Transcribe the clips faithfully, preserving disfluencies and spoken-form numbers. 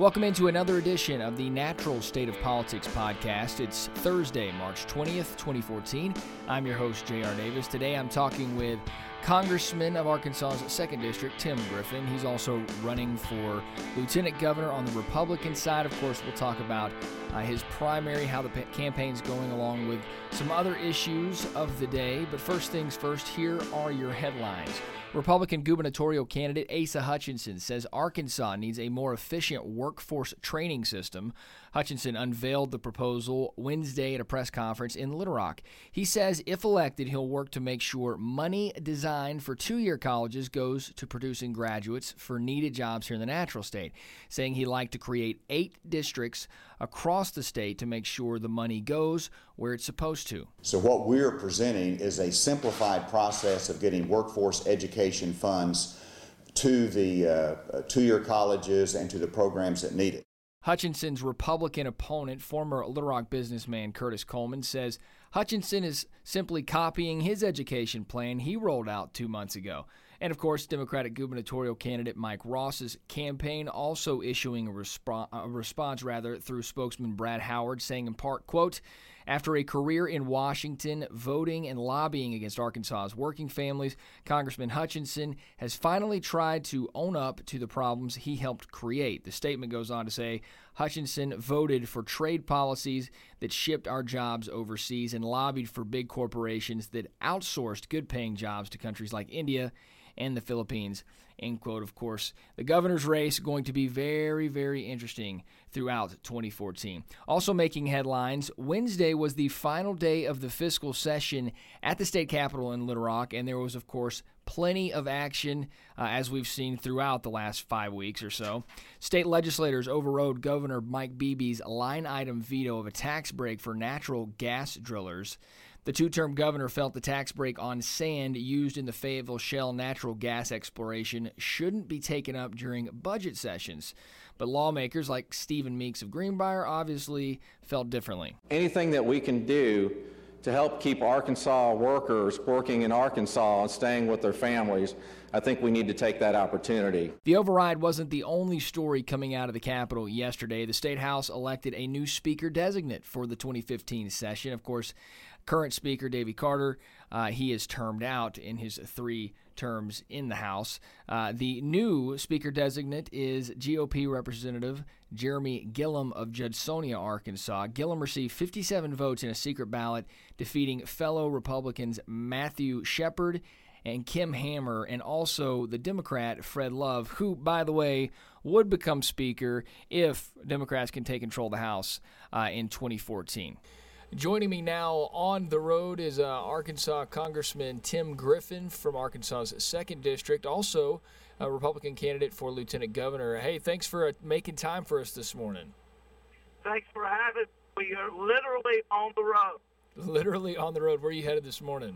Welcome into another edition of the Natural State of Politics podcast. It's Thursday, March twentieth, twenty fourteen. I'm your host, J R. Davis. Today I'm talking with Congressman of Arkansas's second District, Tim Griffin. He's also running for Lieutenant Governor on the Republican side. Of course, we'll talk about uh, his primary, how the p- campaign's going, along with some other issues of the day. But first things first, here are your headlines. Republican gubernatorial candidate Asa Hutchinson says Arkansas needs a more efficient workforce training system. Hutchinson unveiled the proposal Wednesday at a press conference in Little Rock. He says if elected, he'll work to make sure money designed for two-year colleges goes to producing graduates for needed jobs here in the natural state, saying he'd like to create eight districts across the state to make sure the money goes where it's supposed to. So what we're presenting is a simplified process of getting workforce education funds to the uh, two-year colleges and to the programs that need it. Hutchinson's Republican opponent, former Little Rock businessman Curtis Coleman, says Hutchinson is simply copying his education plan he rolled out two months ago. And, of course, Democratic gubernatorial candidate Mike Ross's campaign also issuing a, resp- a response rather through spokesman Brad Howard, saying in part, quote, after a career in Washington voting and lobbying against Arkansas's working families, Congressman Hutchinson has finally tried to own up to the problems he helped create. The statement goes on to say Hutchinson voted for trade policies that shipped our jobs overseas and lobbied for big corporations that outsourced good-paying jobs to countries like India and the Philippines, end quote. Of course, the governor's race going to be very, very interesting throughout twenty fourteen. Also making headlines, Wednesday was the final day of the fiscal session at the state capitol in Little Rock, and there was, of course, plenty of action, uh, as we've seen throughout the last five weeks or so. State legislators overrode Governor Mike Beebe's line-item veto of a tax break for natural gas drillers. The two-term governor felt the tax break on sand used in the Fayetteville Shell natural gas exploration shouldn't be taken up during budget sessions. But lawmakers like Stephen Meeks of Greenbrier obviously felt differently. Anything that we can do to help keep Arkansas workers working in Arkansas and staying with their families, I think we need to take that opportunity. The override wasn't the only story coming out of the Capitol yesterday. The State House elected a new speaker designate for the twenty fifteen session. Of course, current Speaker Davy Carter, uh, he is termed out in his three terms in the House. Uh, the new Speaker designate is G O P Representative Jeremy Gillum of Judsonia, Arkansas. Gillum received fifty-seven votes in a secret ballot, defeating fellow Republicans Matthew Shepard and Kim Hammer, and also the Democrat Fred Love, who, by the way, would become Speaker if Democrats can take control of the House uh, in twenty fourteen. Joining me now on the road is uh, Arkansas Congressman Tim Griffin from Arkansas's second District, also a Republican candidate for Lieutenant Governor. Hey, thanks for uh, making time for us this morning. Thanks for having me. We are literally on the road. Literally on the road. Where are you headed this morning?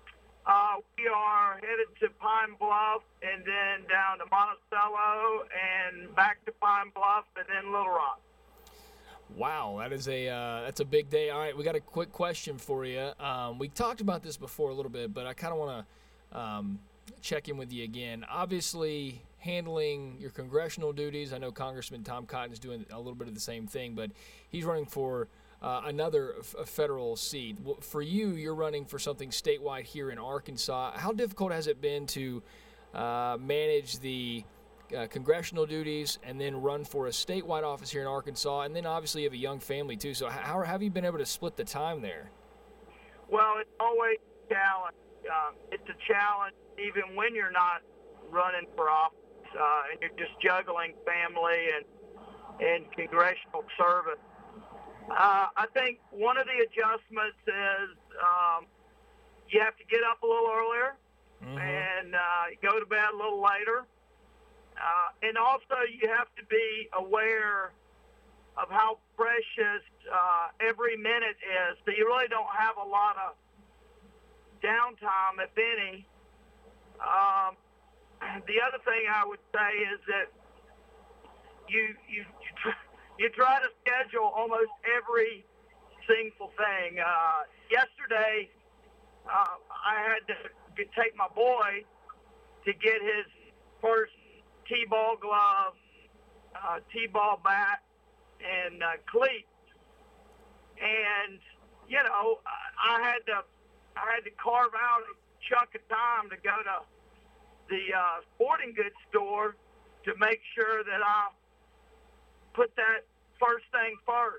Uh, we are headed to Pine Bluff and then down to Monticello and back to Pine Bluff and then Little Rock. Wow, that is a uh, that's a big day. All right, we got a quick question for you. Um, we talked about this before a little bit, but I kind of want to um, check in with you again. Obviously, handling your congressional duties, I know Congressman Tom Cotton is doing a little bit of the same thing, but he's running for uh, another f- federal seat. For you, you're running for something statewide here in Arkansas. How difficult has it been to uh, manage the Uh, congressional duties and then run for a statewide office here in Arkansas, and then obviously you have a young family too, so how, how have you been able to split the time there? Well, it's always a challenge. Uh, it's a challenge even when you're not running for office uh, and you're just juggling family and, and congressional service. Uh, I think one of the adjustments is um, you have to get up a little earlier mm-hmm. and uh, go to bed a little later. Uh, and also you have to be aware of how precious uh, every minute is. So you really don't have a lot of downtime, if any. Um, the other thing I would say is that you you you try, you try to schedule almost every single thing. Uh, yesterday, uh, I had to take my boy to get his first T-ball glove uh, t-ball bat, and uh, cleats. And you know, I had to I had to carve out a chunk of time to go to the uh, sporting goods store to make sure that I put that first thing first.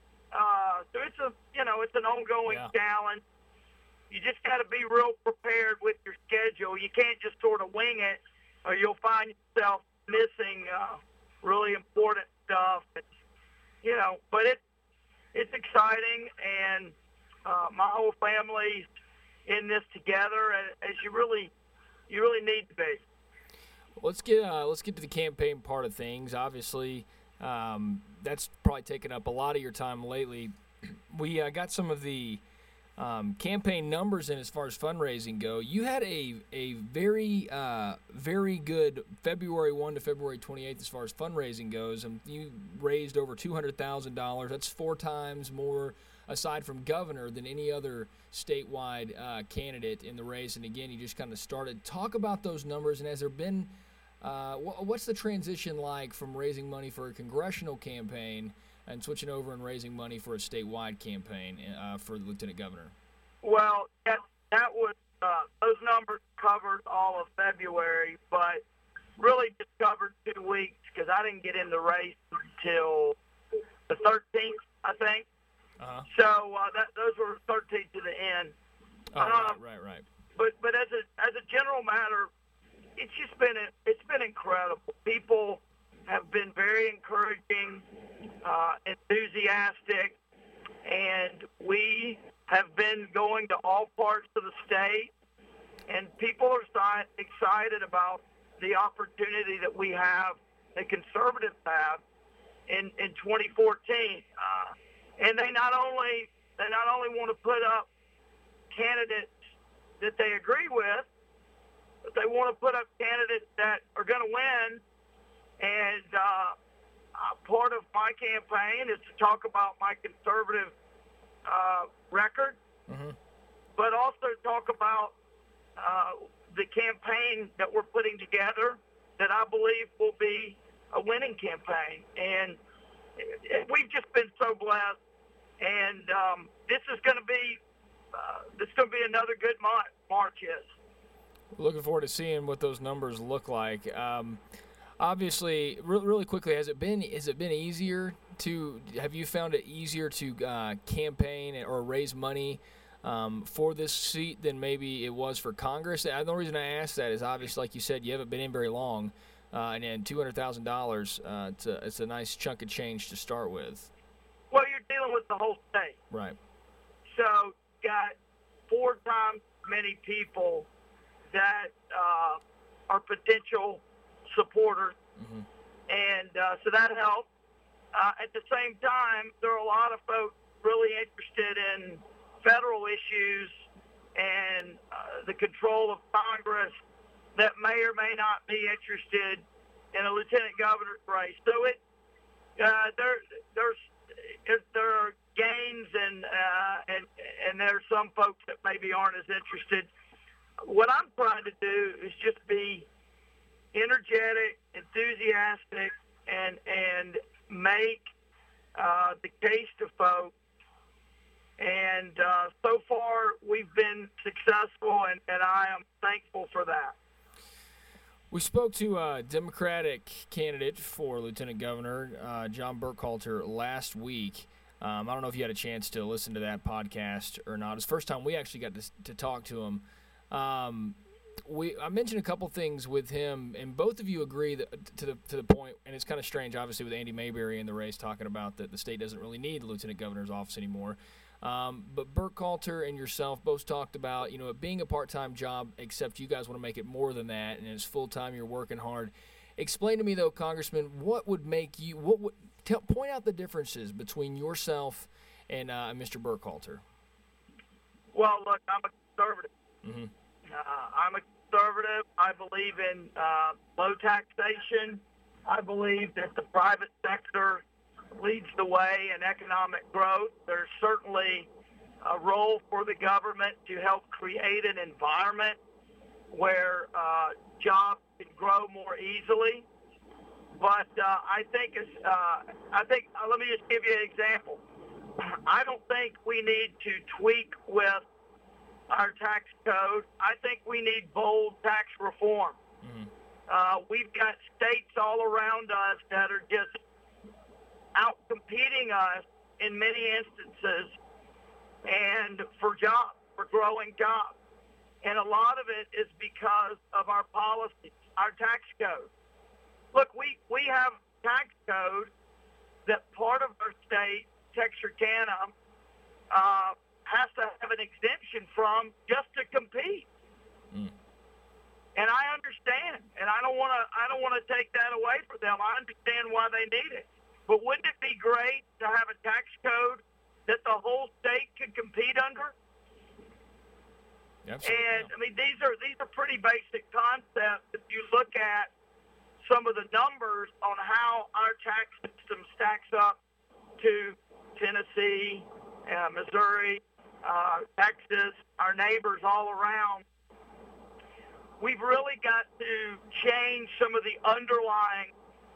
Uh, so it's a, you know, it's an ongoing Yeah. challenge. You just got to be real prepared with your schedule. You can't just sort of wing it, or you'll find yourself missing uh, really important stuff. It's, you know, but it it's exciting, and uh, my whole family's in this together, as you really you really need to be. Let's get uh, let's get to the campaign part of things. Obviously, um, that's probably taken up a lot of your time lately. We uh, got some of the um, campaign numbers in as far as fundraising go. You had a a very uh, very good February first to February twenty-eighth as far as fundraising goes. And you raised over two hundred thousand dollars. That's four times more, aside from governor, than any other statewide uh, candidate in the race. And again, you just kind of started. Talk about those numbers, and has there been uh, wh- what's the transition like from raising money for a congressional campaign and switching over and raising money for a statewide campaign uh, for the lieutenant governor? Well, that, that was uh, those numbers covered all of February, but really just covered two weeks because I didn't get in the race until the thirteenth, I think. Uh-huh. So uh, that those were thirteenth to the end. Oh, Um, right, right, right. But but as a as a general matter, it's just been it's been incredible. People have been very encouraging, uh, enthusiastic, and we have been going to all parts of the state, and people are si- excited about the opportunity that we have, the conservatives have, in in twenty fourteen. Uh, and they not only they not only want to put up candidates that they agree with, but they want to put up candidates that are going to win. And uh, uh, part of my campaign is to talk about my conservative uh, record, Mm-hmm. but also talk about uh, the campaign that we're putting together that I believe will be a winning campaign. And it, we've just been so blessed. And um, this is going to be uh, this is going to be another good month. March is. Looking forward to seeing what those numbers look like. Um, obviously, re- really quickly, has it been has it been easier to? Have you found it easier to uh, campaign or raise money um, for this seat than maybe it was for Congress? And the reason I ask that is obviously, like you said, you haven't been in very long, uh, and then two hundred thousand dollars. Uh, it's a it's a nice chunk of change to start with. Well, you're dealing with the whole state. Right. So got four times many people that uh, are potential supporters, Mm-hmm. and uh, so that helps. Uh, at the same time, there are a lot of folks really interested in federal issues and uh, the control of Congress that may or may not be interested in a lieutenant governor's race. So it uh, there there's there are gains and uh, and and there are some folks that maybe aren't as interested. What I'm trying to do is just be energetic, enthusiastic, and and make uh, the case to folks. And uh, so far, we've been successful, and, and I am thankful for that. We spoke to a Democratic candidate for Lieutenant Governor, uh, John Burkhalter, last week. Um, I don't know if you had a chance to listen to that podcast or not. It's the first time we actually got to, to talk to him. Um, we I mentioned a couple things with him, and both of you agree that, to the to the point, and it's kind of strange, obviously, with Andy Mayberry in the race talking about that the state doesn't really need the Lieutenant Governor's office anymore. Um, but Burkhalter and yourself both talked about, you know, it being a part-time job, except you guys want to make it more than that, and it's full-time, you're working hard. Explain to me, though, Congressman, what would make you, what would, tell, point out the differences between yourself and uh, Mister Burkhalter. Well, look, I'm a conservative. Mm-hmm. Uh, I'm a conservative. I believe in uh, low taxation. I believe that the private sector leads the way in economic growth. There's certainly a role for the government to help create an environment where uh, jobs can grow more easily. But uh, I think it's, uh, I think, uh, let me just give you an example. I don't think we need to tweak with our tax code. I think we need bold tax reform. Mm-hmm. Uh, we've got states all around us that are just out-competing us in many instances and for jobs, for growing jobs. And a lot of it is because of our policies, our tax code. Look, we, we have tax code that part of our state, Texarkana, uh, has to have an exemption from just to compete. Mm. And I understand, and I don't want to I don't want to take that away from them. I understand why they need it. But wouldn't it be great to have a tax code that the whole state could compete under? Absolutely. And I mean, these are these are pretty basic concepts. If you look at some of the numbers on how our tax system stacks up to Tennessee, uh, Missouri, uh, Texas, our neighbors all around, we've really got to change some of the underlying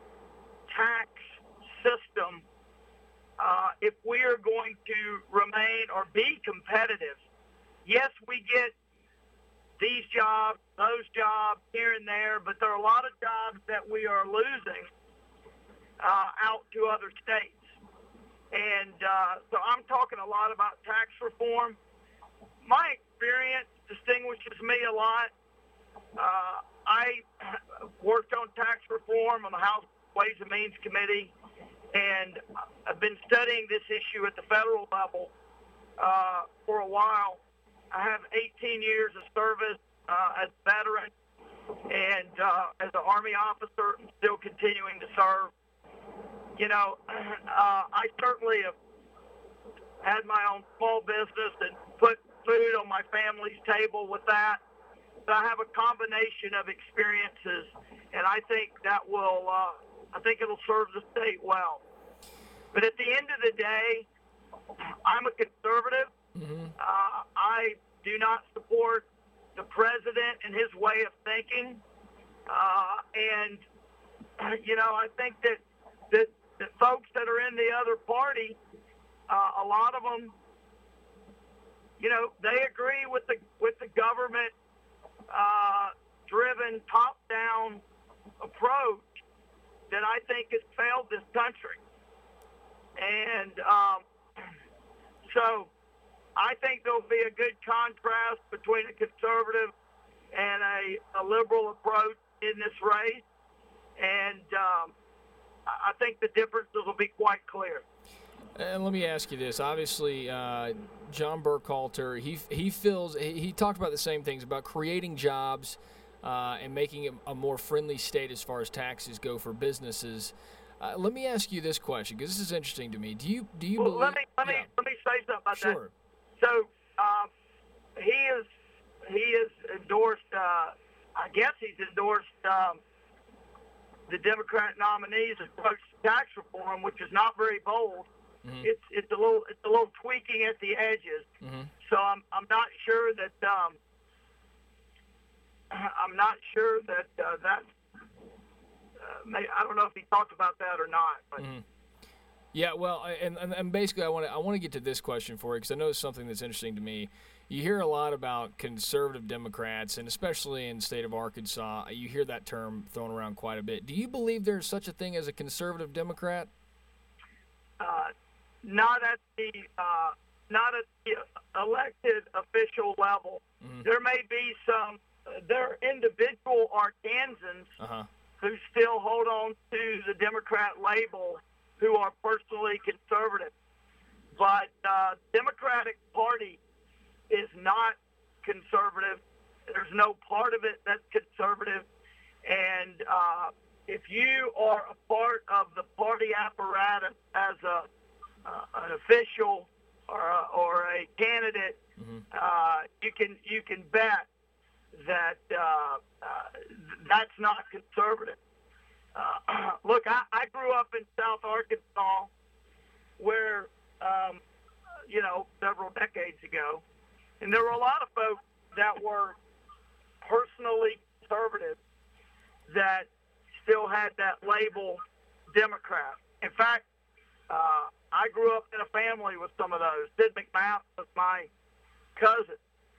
tax system uh, if we are going to remain or be competitive. Yes, we get these jobs, those jobs here and there, but there are a lot of jobs that we are losing uh, out to other states. And uh, so I'm talking a lot about tax reform. My experience distinguishes me a lot. Uh, I worked on tax reform on the House Ways and Means Committee, and I've been studying this issue at the federal level uh, for a while. I have eighteen years of service uh, as a veteran, and uh, as an Army officer, I'm still continuing to serve. You know, uh, I certainly have had my own small business and put food on my family's table with that. So I have a combination of experiences, and I think that will, uh, I think it'll serve the state well. But at the end of the day, I'm a conservative. Mm-hmm. Uh, I do not support the president and his way of thinking. Uh, and, you know, I think that, that, that folks that are in the other party, uh, a lot of them, you know, they agree with the, with the government uh, driven top-down approach that I think has failed this country. And um, so I think there'll be a good contrast between a conservative and a, a liberal approach in this race. And um, I think the differences will be quite clear. And let me ask you this. Obviously, uh, John Burkhalter, he he feels he, he talked about the same things about creating jobs uh, and making it a more friendly state as far as taxes go for businesses. Uh, let me ask you this question because this is interesting to me. Do you do you well, believe? Let me let me yeah. let me say something about sure. that. So um, he is he is endorsed. Uh, I guess he's endorsed um, the Democratic nominee's approach to tax reform, which is not very bold. Mm-hmm. It's it's a little it's a little tweaking at the edges. Mm-hmm. So I'm I'm not sure that um, I'm not sure that uh, that uh, may, I don't know if he talked about that or not. But. Mm-hmm. Yeah, well, and, and and basically I want to I want to get to this question for you because I know it's something that's interesting to me. You hear a lot about conservative Democrats, and especially in the state of Arkansas, you hear that term thrown around quite a bit. Do you believe there's such a thing as a conservative Democrat? Uh, Not at the uh, not at the elected official level. Mm-hmm. There may be some. Uh, there are individual Arkansans uh-huh. who still hold on to the Democrat label, who are personally conservative. But uh, Democratic Party is not conservative. There's no part of it that's conservative. And uh, if you are a part of the party apparatus as a Uh, an official or a, or a candidate, mm-hmm. uh, you can you can bet that uh, uh, that's not conservative. Uh, look, I, I grew up in South Arkansas, where um, you know several decades ago, and there were a lot of folks that were personally conservative that still had that label Democrat. In fact, uh, I grew up in a family with some of those. Sid McMahon was my cousin.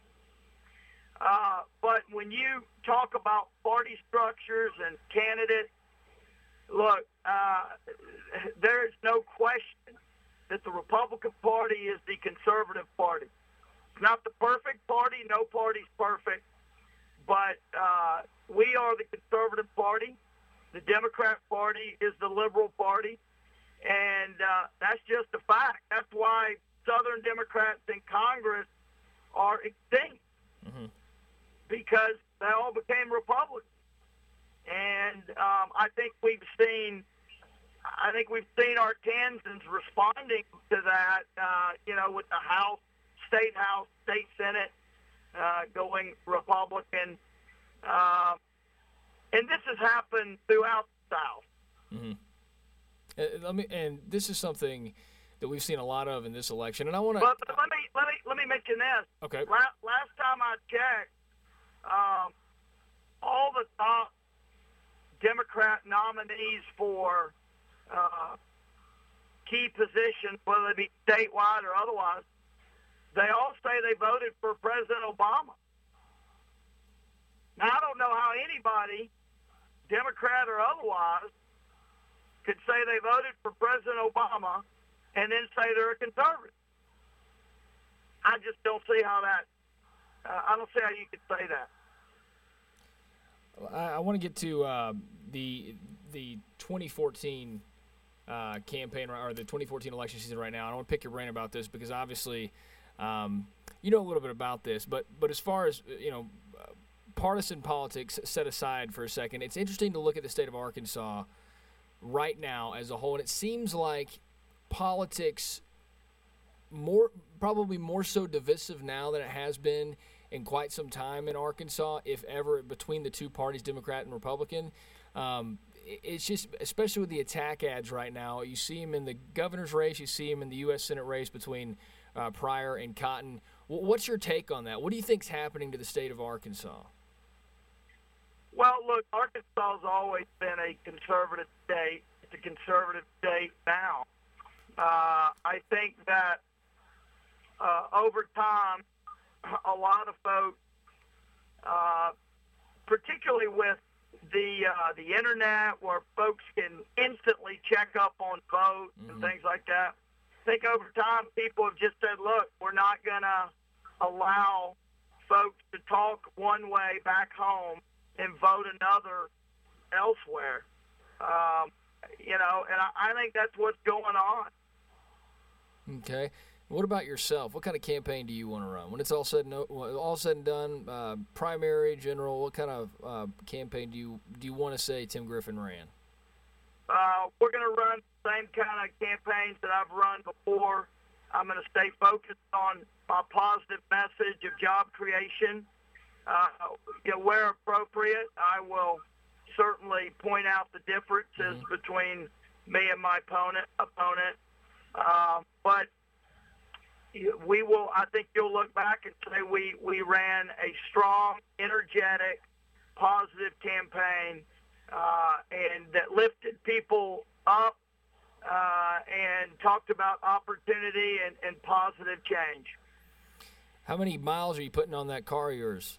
Uh, but when you talk about party structures and candidates, look, uh, there is no question that the Republican Party is the conservative party. It's not the perfect party. No party's perfect. But uh, we are the conservative party. The Democrat Party is the liberal party. And uh, that's just a fact. That's why Southern Democrats in Congress are extinct. Mm-hmm. Because they all became Republicans. And um, I think we've seen I think we've seen Arkansans responding to that, uh, you know, with the House, State House, State Senate uh, going Republican. Uh, and this has happened throughout the South. Mm-hmm. Uh, let me, and this is something that we've seen a lot of in this election. And I want to. But, but let me let me let me mention this. Okay. La- last time I checked, um, all the top Democrat nominees for uh, key positions, whether they be statewide or otherwise, they all say they voted for President Obama. Now, I don't know how anybody, Democrat or otherwise, could say they voted for President Obama and then say they're a conservative. I just don't see how that, uh, I don't see how you could say that. I, I want to get to uh, the the twenty fourteen uh, campaign, or the twenty fourteen election season right now. I don't want to pick your brain about this because obviously um, you know a little bit about this. But, but as far as, you know, partisan politics set aside for a second, it's interesting to look at the state of Arkansas right now as a whole. And it seems like politics more probably more so divisive now than it has been in quite some time in Arkansas, if ever, between the two parties, Democrat and Republican. Um, it's just, especially with the attack ads right now, you see them in the governor's race, you see them in the U S Senate race between uh, Pryor and Cotton. What's your take on that? What do you think's happening to the state of Arkansas? Well, look, Arkansas has always been a conservative state. It's a conservative state now. Uh, I think that uh, over time, a lot of folks, uh, particularly with the uh, the internet, where folks can instantly check up on votes mm-hmm. and things like that, I think over time people have just said, look, we're not going to allow folks to talk one way back home and vote another elsewhere. Um, you know, and I, I think that's what's going on. Okay. What about yourself? What kind of campaign do you want to run? When it's all said and, all said and done, uh, primary, general, what kind of uh, campaign do you do you want to say Tim Griffin ran? Uh, we're going to run the same kind of campaigns that I've run before. I'm going to stay focused on my positive message of job creation. Uh, you know, where appropriate, I will certainly point out the differences mm-hmm. between me and my opponent. opponent. Uh, but we will, I think you'll look back and say we, we ran a strong, energetic, positive campaign uh, and that lifted people up uh, and talked about opportunity and, and positive change. How many miles are you putting on that car of yours?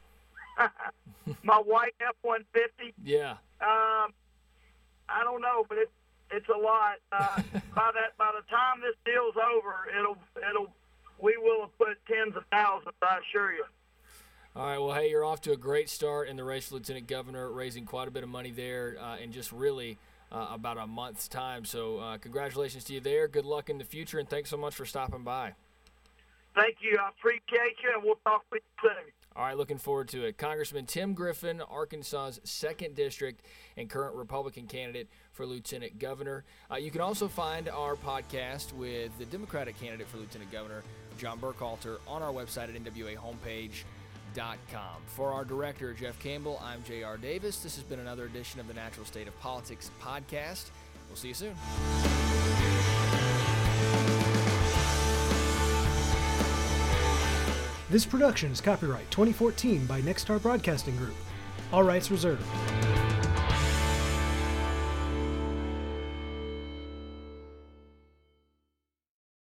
My white F one fifty? Yeah. Um, I don't know, but it's it's a lot. Uh, by that by the time this deal's over, it'll it'll we will have put tens of thousands, I assure you. All right. Well, hey, you're off to a great start in the race for lieutenant governor, raising quite a bit of money there uh, in just really uh, about a month's time. So, uh, congratulations to you there. Good luck in the future, and thanks so much for stopping by. Thank you. I appreciate you, and we'll talk with you soon. All right, looking forward to it. Congressman Tim Griffin, Arkansas's second District and current Republican candidate for Lieutenant Governor. Uh, you can also find our podcast with the Democratic candidate for Lieutenant Governor, John Burkhalter, on our website at N W A homepage dot com. For our director, Jeff Campbell, I'm J R Davis. This has been another edition of the Natural State of Politics podcast. We'll see you soon. This production is copyright twenty fourteen by Nexstar Broadcasting Group. All rights reserved.